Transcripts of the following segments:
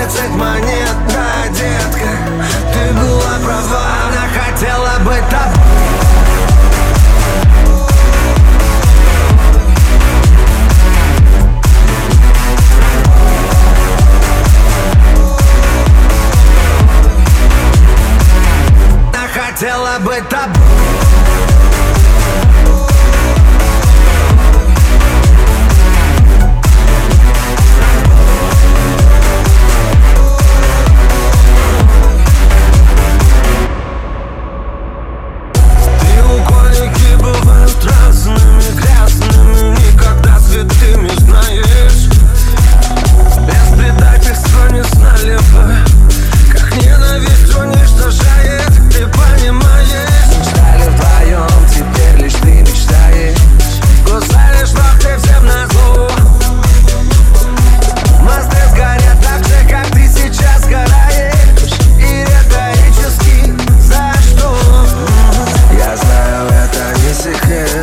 30 монет, да, детка, ты была права. Она хотела быть тобой. Хотела быть тобой. Треугольники бывают разными, грязными, никогда святыми, знаешь. Без предательства не знали бы, как ненависть уничтожает. Ты понимаешь? Мечтали вдвоем, теперь лишь ты мечтаешь. Кусаешь ногти всем назло. Мосты сгорят так же, как ты сейчас сгораешь. И риторически за что? Я знаю, это не секрет.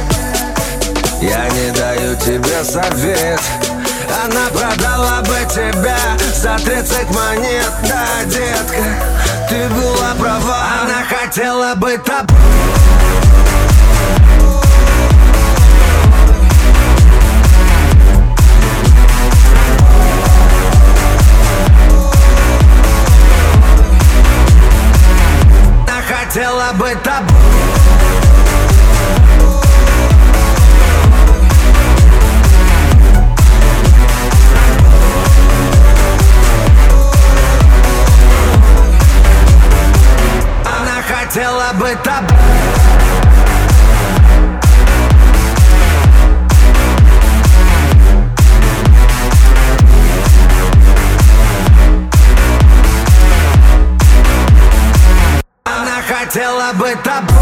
Я не даю тебе совет. Она продала бы тебя за 30 монет, да, детка, ты была права. Она хотела быть тобой. Она хотела быть тобой. Хотела быть тобой. Она хотела быть тобой.